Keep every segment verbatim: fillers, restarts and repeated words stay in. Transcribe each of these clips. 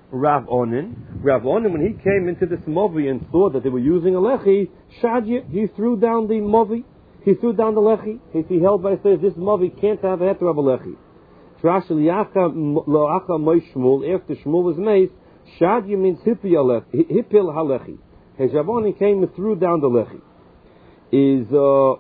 Rav Onin. Rav Onin, when he came into this movi and saw that they were using a lechi, Shadya, he threw down the movi. He threw down the lechi. He held by says this movi can't have a heter of a lechi. Trash liacha loacha moy Shmuel. After Shmuel was maced, Shadya means hipil halechi. His Rav Onin came and threw down the lechi. Is uh,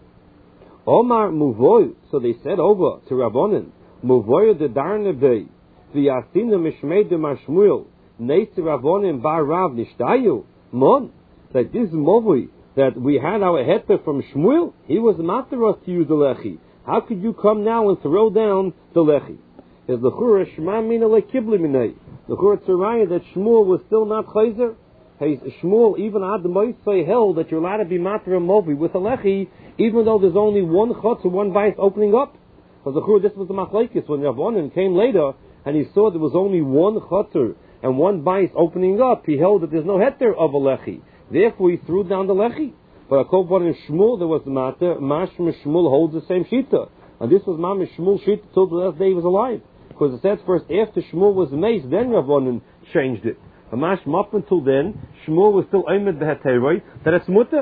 Omar Muvoy. So they said over to Rav Onin, Muvoy the Darnebei. V'yasina mishmei de mashmuel neitz Rav Onin bar Rav nishtayu mon, that this movie that we had our heter from Shmuel, he was materos to use the lechi. How could you come now and throw down the lechi? Is the chura shma mina lekibli minay? The chura tzaraya that Shmuel was still not chayzer. Hey, Shmuel even Ad Moisei held that you're allowed to be mater a movie with a lechi, even though there's only one chutz or one bais opening up. So the chura, this was the machlekes when Rav Onin came later. And he saw there was only one chutzner and one bais opening up. He held that there's no heter of a lechi. Therefore, he threw down the lechi. But according to Shmuel, there was the matter. Mashma Shmuel holds the same shita, and this was Mamish Shmuel shita till the last day he was alive. Because it says first after Shmuel was maced, then Rav Onin changed it. And Mashma up until then, Shmuel was still aimed the heteroi that it's mutter.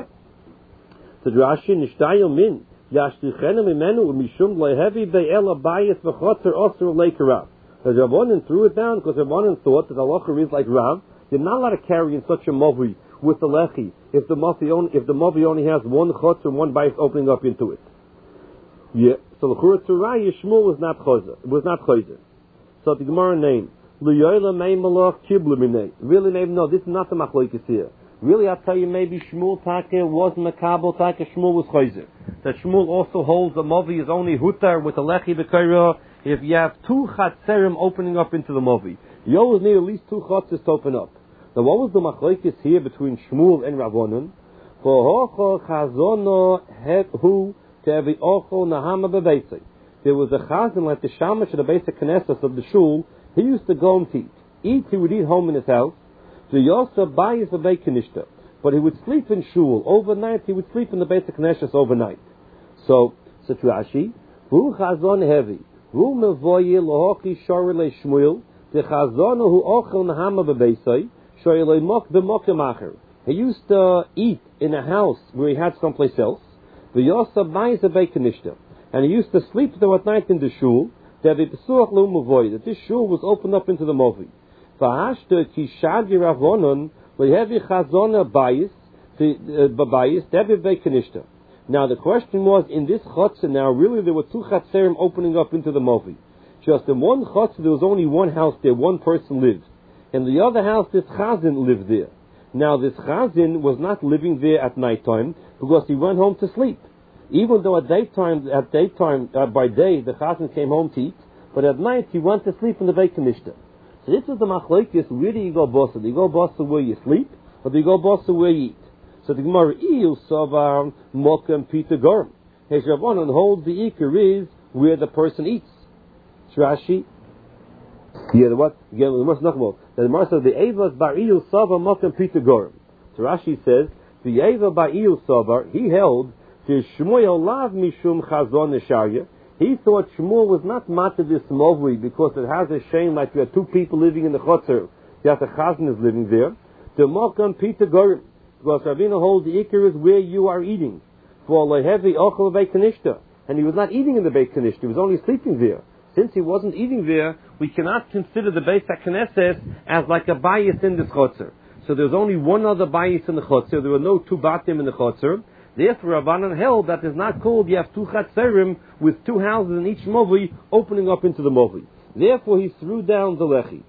The Rashi nishtayil min yashtichenu mimenu mishum lehevi be'ela bayis v'chotzer osur leikarav. Because Rav Onin threw it down because Rav Onin thought that halacha is like Rav. You're not allowed to carry in such a movi with the lechi if the movi only, if the movi only has one chutz and one bais opening up into it. Yeah. So the chura tzuraya Shmuel was not chayzer. It was not chayzer. So the Gemara name L'yoyla mei malach kiblu minei. Really, maybe no. This is not the machlokes here. Really, I'll tell you, maybe Shmuel Taka was makabel Taka. Shmuel was chayzer. That Shmuel also holds the movi is only hutar with the lechi b'kaira. If you have two chatzerim opening up into the movi, you always need at least two chatzes to open up. Now, what was the machlokes here between Shmuel and Rav Onin? For hocho chazono hu tevi ocho nahama bebeisei. There was a chazan like the shamash of the basic knesset of the shul. He used to go and eat. Eat, he would eat home in his house. The yosa bayis bebekinishta. But he would sleep in shul overnight. He would sleep in the basic knesset overnight. So, said Rashi, hu chazon heavy. Hu mevoye lohochi shor le Shmuel. The chazon hu ochel nahama bebeisei. Shor le mok b'mokem acher. He used to eat in a house where he had someplace else. The yosa bayis bebekinishta. And he used to sleep there at night in the shul. That that this shul was opened up into the movi. V'hashta ki shadi Rav Onin lehevi chazona bayis b'bayis devi v'kenishta. Now the question was, in this chutzah now, really there were two chatzerim opening up into the movi. Just in one chutzah there was only one house there, one person lived. In the other house this chazan lived there. Now this chazan was not living there at night time because he went home to sleep. Even though at daytime, at daytime, uh, by day, the chazan came home to eat, but at night he went to sleep in the Beit Kanishta. So this is the machlokes. Where do you go bossa? Do you go bossa where you sleep, or do you go bossa where you eat? So the Gemara iu savar mokem pita gorm. His Rav Onin holds the ikar is where the person eats. Rashi. Yeah, the what? Again, the Gemara not the Gemara says the evas bar iu savar mokem pita gorm. So Rashi says the eva bar iu savar he held. Shmuel lav mishum chazon nesharya. He thought Shmuel was not matter this movie because it has a shame like you have two people living in the chotzer. You have the chazan is living there. The mokam pita gorim. Because Ravina holds the ikar is where you are eating. For lehevi ochel beit kanishta. And he was not eating in the beit kanishta. He was only sleeping there. Since he wasn't eating there, we cannot consider the beit HaKnesses as like a bias in this chotzer. So there's only one other bias in the chotzer. There were no two batim in the chotzer. Therefore, Rabbanan held that is not called. You have two chatzerim with two houses in each movi opening up into the movi. Therefore, he threw down the lechi.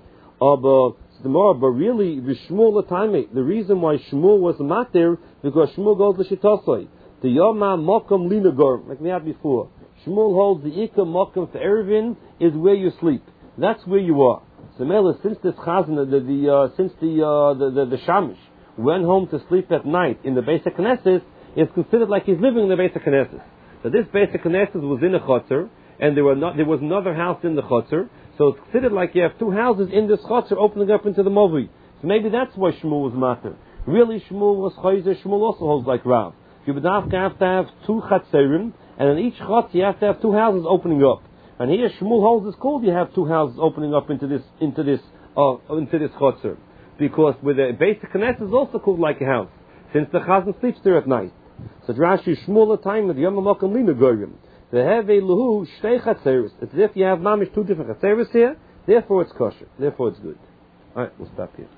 Uh, but, but really, the Shmuel Latame, the reason why Shmuel was mater because Shmuel goes to Shitasoi. The Yoma Mokum Linagor, like we had before. Shmuel holds the Ika Mokum for Erevin is where you sleep. That's where you are. So, Mela, since this chazan, the, the uh, since the, uh, the the the Shamish went home to sleep at night in the Beis HaKnesses, it's considered like he's living in the Beis HaKnesses. So this Beis HaKnesses was in a chotzer, and there were not, there was another house in the chotzer, so it's considered like you have two houses in this chotzer opening up into the movi. So maybe that's why Shmuel was mater. Really, Shmuel was chayzer. Shmuel also holds like Rav. You would have to have, to have two chatzerim, and in each chotzer you have to have two houses opening up. And here Shmuel holds it's called you have two houses opening up into this into this uh, into this chotzer. Because with the basic Knesset is also called like a house, since the Chazan sleeps there at night. So Rashi Shmuel time with Yom HaMokim Lina Goyim. The Heve Luhu Shtei Chatzeres. It's as if you have mamish two different Chatzeres here, therefore it's kosher, therefore it's good. Alright, we'll stop here.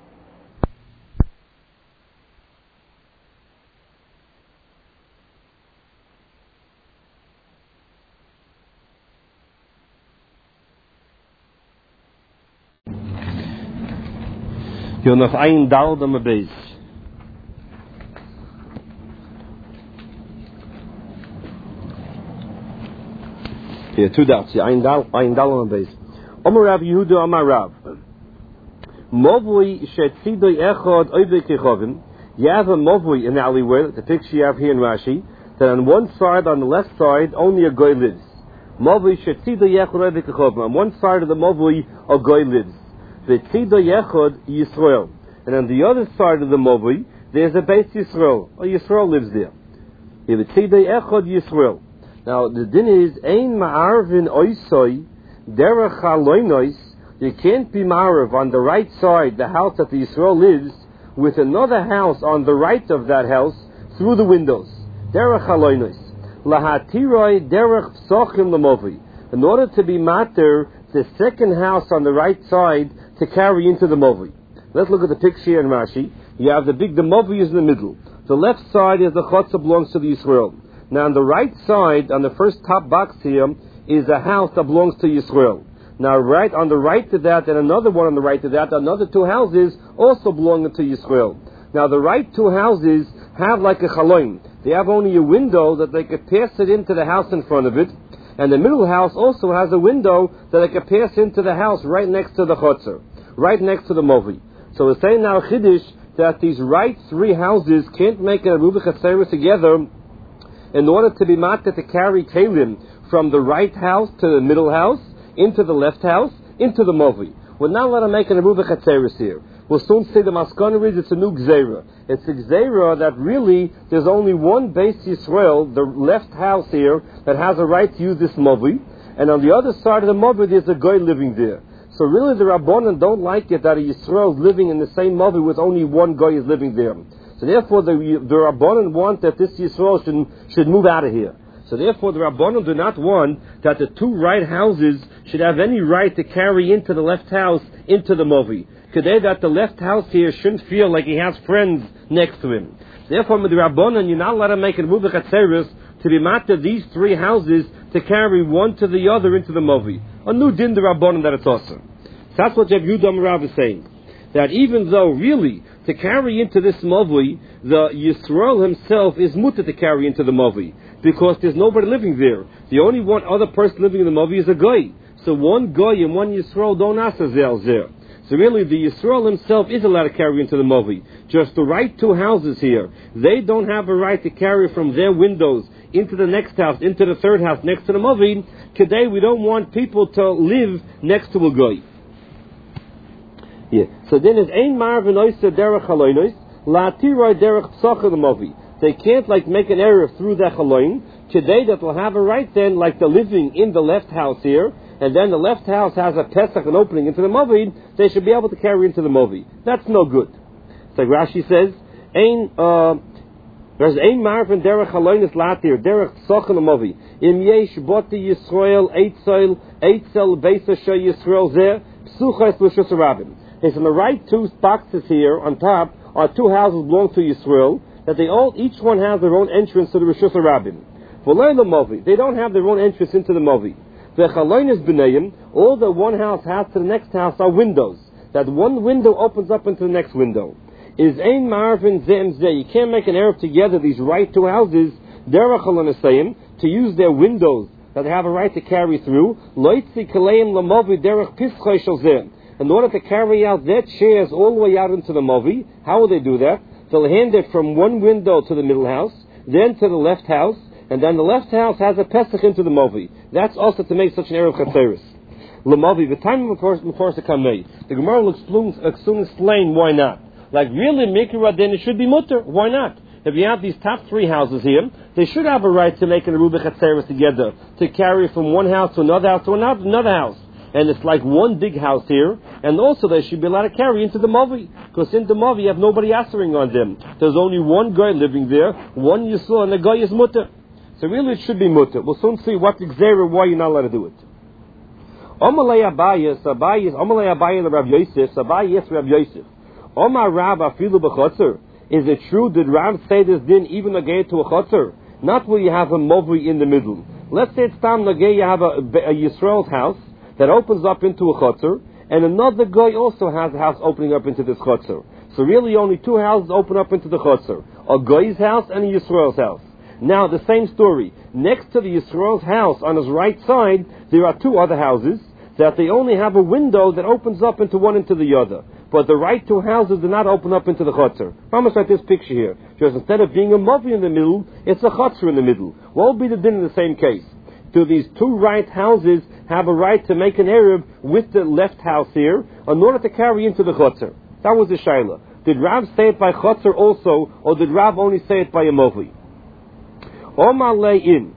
You're noch ein Dal am Beis. Here, two doubts. Yeah, ein Dal, ein Dal am Beis. Omer Rav Yehuda Amar Rav. Movui shetzidoi echad oivei kechovim. You have a movui in the alleyway, the picture you have here in Rashi, that on one side, on the left side, only a goy lives. Movui shetzidoi echad oivei kechovim. On one side of the movui, a goy lives. V'tzidoi echad Yisrael. And on the other side of the movui, there's a base Yisrael. Oh, Yisrael lives there. V'tzidoi echad Yisrael. Now, the din is, ein ma'arvin oisoi, derech haloinois. You can't be ma'arv on the right side, the house that the Yisrael lives, with another house on the right of that house, through the windows. Derech haloinois. Lahatiroi derech psochim lamovi. In order to be mater, the second house on the right side to carry into the movi. Let's look at the picture here in Rashi. You have the big, the movi is in the middle. The left side is the chotzer belongs to the Yisrael. Now on the right side, on the first top box here, is a house that belongs to Yisrael. Now right on the right to that, and another one on the right to that, another two houses also belong to Yisrael. Now the right two houses have like a chaloim. They have only a window that they could pass it into the house in front of it. And the middle house also has a window that I can pass into the house right next to the chotzer, right next to the movi. So we're saying now Chiddush that these right three houses can't make a Aruba Chatzeres together in order to be matter to carry Kalim from the right house to the middle house, into the left house, into the movi. We're not allowed to make an Aruba Chatzeres here. We'll soon see the Maskana is it's a new Gzeira. It's a Gzeira that really there's only one base Yisrael, the left house here, that has a right to use this movi, and on the other side of the movi there's a guy living there. So really the Rabbanan don't like it that a Yisrael is living in the same movi with only one guy is living there. So therefore the, the Rabbanan want that this Yisrael should, should move out of here. So therefore the Rabbanan do not want that the two right houses should have any right to carry into the left house, into the movi. Today that the left house here shouldn't feel like he has friends next to him. Therefore, with the Rabbanan, you're not allowed to make a Aruba Chatzeres to be matter these three houses to carry one to the other into the movi. A new din the Rabbanan that it's awesome. So that's what Rav Yehuda Rav is saying. That even though really to carry into this movi, the Yisrael himself is mutter to carry into the movi because there's nobody living there. The only one other person living in the movi is a goy. So one goy and one Yisrael don't ask there. So really, the Yisrael himself is allowed to carry into the movi. Just the right two houses here, they don't have a right to carry from their windows into the next house, into the third house next to the movi. Today, we don't want people to live next to a goy. Yeah. So then it's ein marvin oisa derech haloinos la tiroi derech psach the movi. They can't like make an error through that haloin. Today, that will have a right then, like the living in the left house here. And then the left house has a pesach, an opening into the movi, they should be able to carry into the movi. That's no good. So Rashi says, Ein, uh, there's ein marvin derech haloinis latir, derech psoch in the movi. Im yesh boti Yisrael, eitzel, eitzel beisa she Yisrael zeh, psuchas l'shus rabim. It's on the right two boxes here on top are two houses belong to Yisrael, that they all, each one has their own entrance to the Rishus Rabim. For learn the movi, they don't have their own entrance into the movi. The chalonis b'nayim, all that one house has to the next house are windows. That one window opens up into the next window. Is ein marvin zem zeh. You can't make an Erev together, these right two houses, derech halonisayim, to use their windows that they have a right to carry through. Loitzi kaleim lamovi derech pischay shel zeh. In order to carry out their chairs all the way out into the movi, how will they do that? They'll hand it from one window to the middle house, then to the left house, and then the left house has a pesach into the movi. That's also to make such an Erev Chatzeres. L'movi, the time of the Kamei. The Gemara will soon explain why not. Like really, Mikra then it should be mutter. Why not? If you have these top three houses here, they should have a right to make an Aruba Chatzeres together, to carry from one house to another house to another, another house. and it's like one big house here, and also they should be allowed to carry into the Mavi, because in the Mavi you have nobody answering on them. There's only one guy living there, one Yisrael, and the guy is mutter. So really it should be mutter. We'll soon see what the Gzera, why you're not allowed to do it. Omalei Abayis, Abayis, Omalei Abayis Rav Yosef, Abayis Rav Yosef. Omar Rav Afilu B'chotzer. Is it true, did Rav say this din even nagei to a chotzer? Not where you have a Mavi in the middle. Let's say it's tam nagei, you have a, a Yisrael's house that opens up into a chotzer, and another guy also has a house opening up into this chotzer. So really only two houses open up into the chotzer. A guy's house and a Yisrael's house. Now the same story. Next to the Yisrael's house on his right side, there are two other houses that they only have a window that opens up into one into the other. But the right two houses do not open up into the chotzer. Almost like this picture here. Just instead of being a mavi in the middle, it's a chotzer in the middle. What will be the din in the same case? Do these two right houses have a right to make an Erev with the left house here in order to carry into the chotzer? That was the shaila. Did Rav say it by chotzer also, or did Rav only say it by a mavi? Omar in.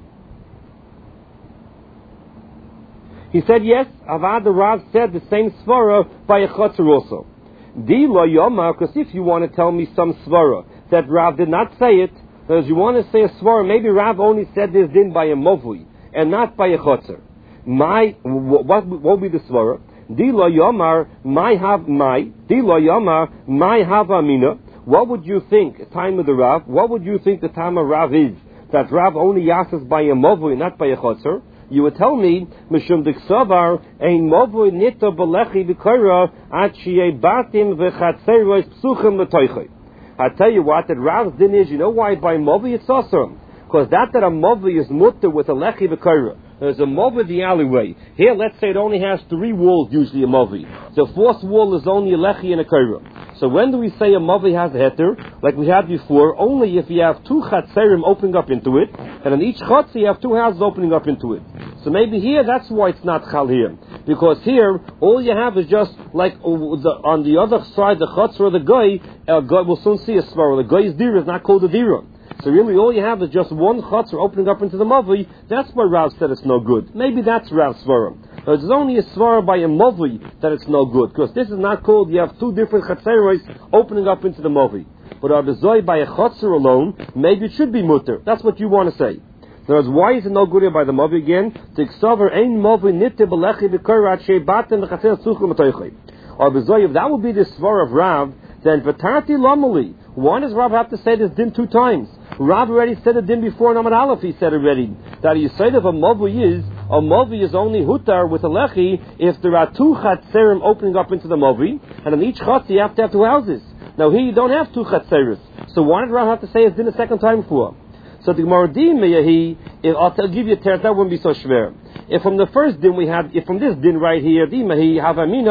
He said yes, Avad the Rav said the same svara by a chotzer also. Di lo yomar, because if you want to tell me some svara that Rav did not say it, as you want to say a svara, maybe Rav only said this din by a movui and not by a chotzer. My, what, what will be the svara? Di lo yomar, my have my, di lo yomar, my have amina. What would you think, time of the Rav, what would you think the time of Rav is? That Rav only yasses by a movui, not by a chotzer? You would tell me, Mishum Diksavar, ein Movui Nito Belechi B'Koira, Ad Shiei Batim V'Chatzerois Psuchim L'Toichei. I tell you what, that Rav's din is, you know why by Movi it's awesome? Because that that a Movi is mutter with a Lechi B'Koira. There's a Movi the alleyway. Here, let's say it only has three walls, usually a Movi. The fourth wall is only a Lechi and a Koira. So when do we say a Movi has a heter? Like we had before, only if you have two Chatzerim opening up into it, and in each Chatzer you have two houses opening up into it. So maybe here, that's why it's not Chal here. Because here, all you have is just like uh, the, on the other side, the Chatzer or the Goy, uh, Goy will soon see a Svara. The Goy's Dira is not called a Dira. So really all you have is just one Chatzer opening up into the Mavi. That's why Rav said it's no good. Maybe that's Rav's Svara. But it's only a Svara by a Mavi that it's no good. Because this is not called, you have two different Chatzeros opening up into the Mavi. But Abizoi by a Chatzer alone, maybe it should be mutter. That's what you want to say. So why is it no good here by the Mavi again? To exover ein Mavi nitte belechi b'korat shebatem v'chaser suchum atoichei. Or Abizoi, if that would be the Svara of Rav, then Vatati Lamali. Why does Rav have to say this din two times? Rav already said it din before in Amad Aleph. He said already that you say that a Mavi is a Mavi is only hutar with a lechi if there are two chatzerim opening up into the Mavi, and in each chatz you have to have two houses. Now here you don't have two chatzeris, so why did Rav have to say his din a second time for? So the Gemara din meyahi, I'll give you a teretz, that wouldn't be so schwer. If from the first din we had, if from this din right here, di mehi havamina.